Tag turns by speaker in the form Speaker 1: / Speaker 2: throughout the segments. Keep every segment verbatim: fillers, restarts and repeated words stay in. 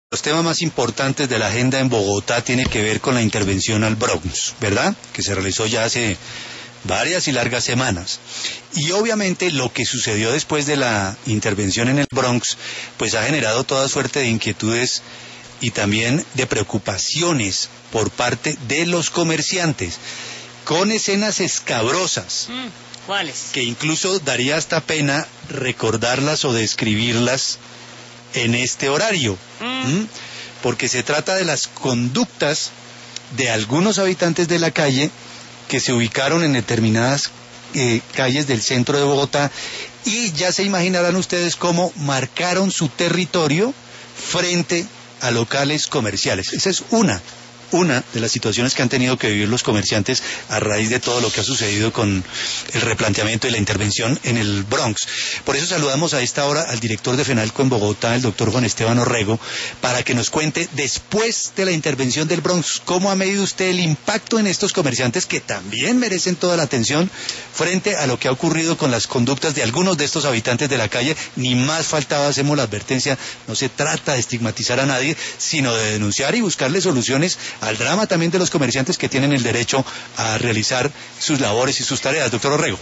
Speaker 1: Los temas más importantes de la agenda en Bogotá tiene que ver con la intervención al Bronx, ¿verdad? Que se realizó ya hace varias y largas semanas. Y obviamente lo que sucedió después de la intervención en el Bronx, pues ha generado toda suerte de inquietudes y también de preocupaciones por parte de los comerciantes, con escenas escabrosas.
Speaker 2: Mm, ¿Cuáles?
Speaker 1: Que incluso daría hasta pena recordarlas o describirlas en este horario, mm. ¿Mm? porque se trata de las conductas de algunos habitantes de la calle que se ubicaron en determinadas eh, calles del centro de Bogotá, y ya se imaginarán ustedes cómo marcaron su territorio frente a locales comerciales. Esa es una una de las situaciones que han tenido que vivir los comerciantes a raíz de todo lo que ha sucedido con el replanteamiento y la intervención en el Bronx. Por eso saludamos a esta hora al director de FENALCO en Bogotá, el doctor Juan Esteban Orrego, para que nos cuente, después de la intervención del Bronx, cómo ha medido usted el impacto en estos comerciantes que también merecen toda la atención frente a lo que ha ocurrido con las conductas de algunos de estos habitantes de la calle. Ni más faltaba, hacemos la advertencia, no se trata de estigmatizar a nadie, sino de denunciar y buscarle soluciones al drama también de los comerciantes que tienen el derecho a realizar sus labores y sus tareas. Doctor Orrego.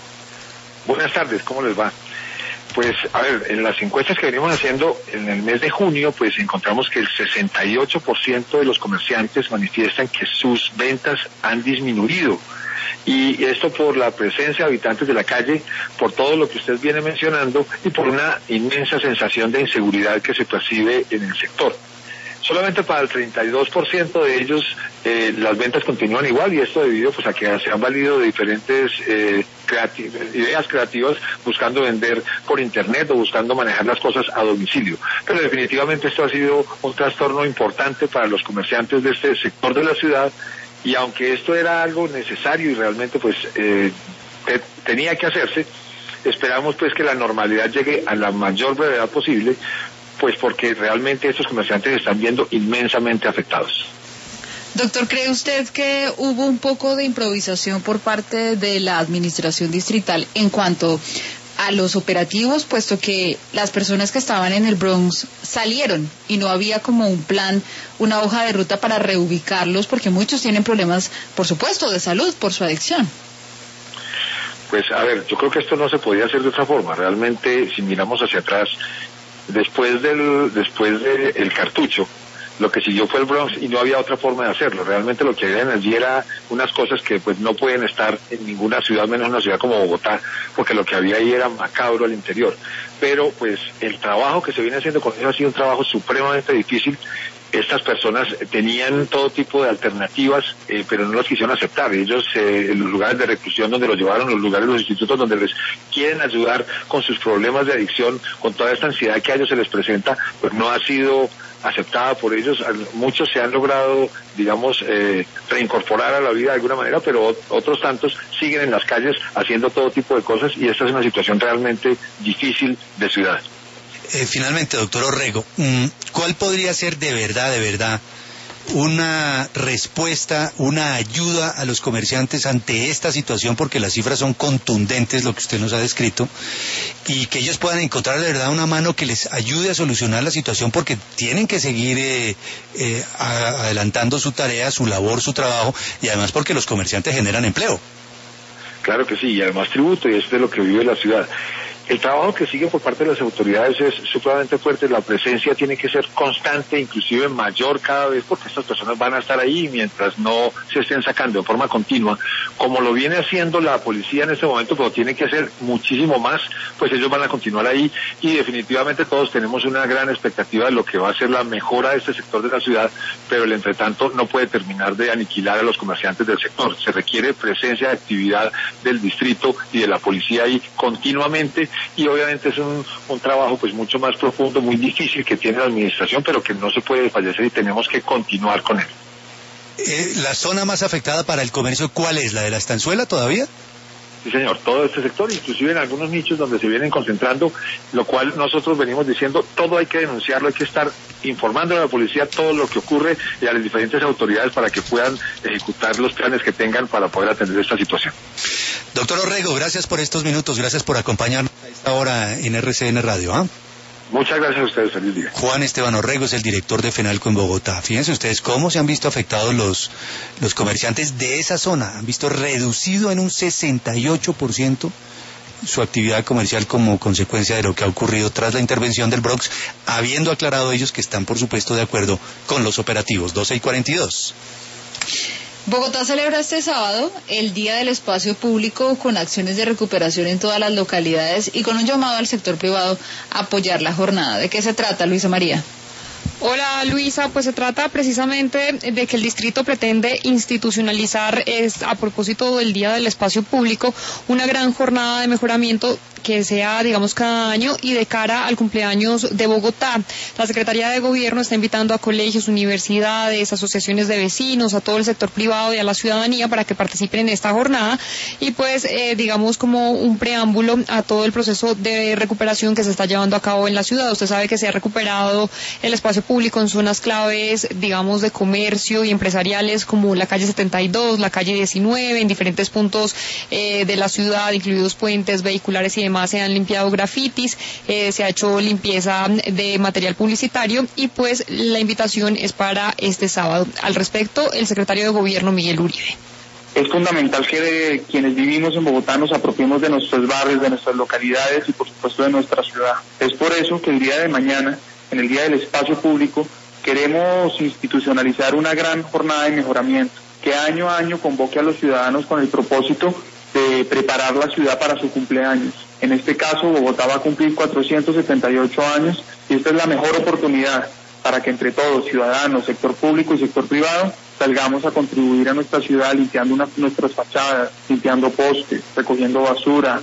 Speaker 3: Buenas tardes, ¿cómo les va? Pues, a ver, en las encuestas que venimos haciendo en el mes de junio, pues encontramos que el sesenta y ocho por ciento de los comerciantes manifiestan que sus ventas han disminuido. Y esto por la presencia de habitantes de la calle, por todo lo que usted viene mencionando y por una inmensa sensación de inseguridad que se percibe en el sector. Solamente para el treinta y dos por ciento de ellos eh, las ventas continúan igual, y esto debido pues a que se han valido de diferentes eh, creati- ideas creativas buscando vender por internet o buscando manejar las cosas a domicilio. Pero definitivamente esto ha sido un trastorno importante para los comerciantes de este sector de la ciudad, y aunque esto era algo necesario y realmente pues eh, te- tenía que hacerse, esperamos pues que la normalidad llegue a la mayor brevedad posible, pues porque realmente estos comerciantes se están viendo inmensamente afectados.
Speaker 2: Doctor, ¿cree usted que hubo un poco de improvisación por parte de la administración distrital en cuanto a los operativos, puesto que las personas que estaban en el Bronx salieron y no había como un plan, una hoja de ruta para reubicarlos, porque muchos tienen problemas, por supuesto, de salud por su adicción?
Speaker 3: Pues a ver, yo creo que esto no se podía hacer de otra forma. Realmente, si miramos hacia atrás, Después del después del cartucho, lo que siguió fue el Bronx y no había otra forma de hacerlo. Realmente lo que había allí era unas cosas que pues no pueden estar en ninguna ciudad, menos en una ciudad como Bogotá, porque lo que había ahí era macabro al interior. Pero pues el trabajo que se viene haciendo con eso ha sido un trabajo supremamente difícil. Estas personas tenían todo tipo de alternativas, eh, pero no las quisieron aceptar. Ellos, eh, en los lugares de reclusión donde los llevaron, los lugares, los institutos donde les quieren ayudar con sus problemas de adicción, con toda esta ansiedad que a ellos se les presenta, pues no ha sido aceptada por ellos. Muchos se han logrado, digamos, eh, reincorporar a la vida de alguna manera, pero otros tantos siguen en las calles haciendo todo tipo de cosas, y esta es una situación realmente difícil de ciudad.
Speaker 1: Eh, finalmente, doctor Orrego, ¿cuál podría ser de verdad, de verdad, una respuesta, una ayuda a los comerciantes ante esta situación? Porque las cifras son contundentes, lo que usted nos ha descrito, y que ellos puedan encontrar de verdad una mano que les ayude a solucionar la situación, porque tienen que seguir eh, eh, a, adelantando su tarea, su labor, su trabajo, y además porque los comerciantes generan empleo.
Speaker 3: Claro que sí, y además tributo, y esto es lo que vive la ciudad. El trabajo que sigue por parte de las autoridades es supremamente fuerte. La presencia tiene que ser constante, inclusive mayor cada vez, porque estas personas van a estar ahí mientras no se estén sacando de forma continua, como lo viene haciendo la policía en este momento, pero tiene que hacer muchísimo más, pues ellos van a continuar ahí, y definitivamente todos tenemos una gran expectativa de lo que va a ser la mejora de este sector de la ciudad, pero el entretanto no puede terminar de aniquilar a los comerciantes del sector. Se requiere presencia de actividad del distrito y de la policía ahí continuamente, y obviamente es un, un trabajo pues mucho más profundo, muy difícil que tiene la administración, pero que no se puede fallecer y tenemos que continuar con él.
Speaker 1: Eh, ¿La zona más afectada para el comercio cuál es? ¿La de la Estanzuela todavía?
Speaker 3: Sí, señor, todo este sector, inclusive en algunos nichos donde se vienen concentrando, lo cual nosotros venimos diciendo, todo hay que denunciarlo, hay que estar informando a la policía todo lo que ocurre y a las diferentes autoridades para que puedan ejecutar los planes que tengan para poder atender esta situación.
Speaker 1: Doctor Orrego, gracias por estos minutos, gracias por acompañarnos a esta hora en R C N Radio. ¿eh?
Speaker 3: Muchas gracias a ustedes, feliz día.
Speaker 1: Juan Esteban Orrego es el director de FENALCO en Bogotá. Fíjense ustedes cómo se han visto afectados los, los comerciantes de esa zona. Han visto reducido en un sesenta y ocho por ciento su actividad comercial como consecuencia de lo que ha ocurrido tras la intervención del Bronx, habiendo aclarado ellos que están, por supuesto, de acuerdo con los operativos. doce y cuarenta y dos.
Speaker 2: Bogotá celebra este sábado el Día del Espacio Público con acciones de recuperación en todas las localidades y con un llamado al sector privado a apoyar la jornada. ¿De qué se trata, Luisa María?
Speaker 4: Hola Luisa, pues se trata precisamente de que el distrito pretende institucionalizar, es, a propósito del Día del Espacio Público, una gran jornada de mejoramiento que sea, digamos, cada año y de cara al cumpleaños de Bogotá. La Secretaría de Gobierno está invitando a colegios, universidades, asociaciones de vecinos, a todo el sector privado y a la ciudadanía para que participen en esta jornada y pues, eh, digamos, como un preámbulo a todo el proceso de recuperación que se está llevando a cabo en la ciudad. Usted sabe que se ha recuperado el espacio público en zonas claves, digamos, de comercio y empresariales como la calle setenta y dos, la calle diecinueve, en diferentes puntos eh, de la ciudad, incluidos puentes vehiculares y demás. Se han limpiado grafitis, eh, se ha hecho limpieza de material publicitario y pues la invitación es para este sábado. Al respecto, el secretario de Gobierno, Miguel Uribe.
Speaker 5: Es fundamental que de quienes vivimos en Bogotá nos apropiemos de nuestros barrios, de nuestras localidades y por supuesto de nuestra ciudad. Es por eso que el día de mañana, en el Día del Espacio Público, queremos institucionalizar una gran jornada de mejoramiento que año a año convoque a los ciudadanos con el propósito de preparar la ciudad para su cumpleaños. En este caso, Bogotá va a cumplir cuatrocientos setenta y ocho años y esta es la mejor oportunidad para que entre todos, ciudadanos, sector público y sector privado, salgamos a contribuir a nuestra ciudad limpiando una, nuestras fachadas, limpiando postes, recogiendo basura.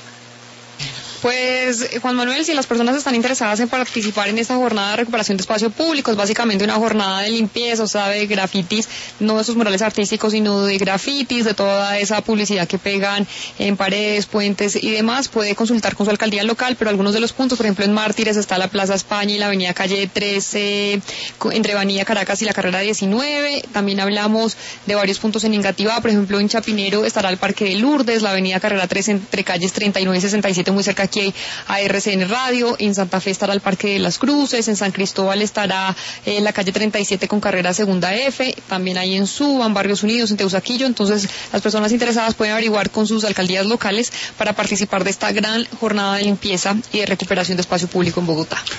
Speaker 4: Pues, Juan Manuel, si las personas están interesadas en participar en esta jornada de recuperación de espacio público, es básicamente una jornada de limpieza, o sea, de grafitis, no de esos murales artísticos, sino de grafitis, de toda esa publicidad que pegan en paredes, puentes y demás, puede consultar con su alcaldía local, pero algunos de los puntos, por ejemplo, en Mártires está la Plaza España y la avenida Calle trece, entre Avenida Caracas y la Carrera diecinueve, también hablamos de varios puntos en Engativá, por ejemplo, en Chapinero estará el Parque de Lourdes, la avenida Carrera trece entre calles treinta y nueve y sesenta y siete, muy cerca aquí a R C N Radio, en Santa Fe estará el Parque de las Cruces, en San Cristóbal estará eh, la calle treinta y siete con carrera segunda F, también hay en Suba, en Barrios Unidos, en Teusaquillo. Entonces las personas interesadas pueden averiguar con sus alcaldías locales para participar de esta gran jornada de limpieza y de recuperación de espacio público en Bogotá.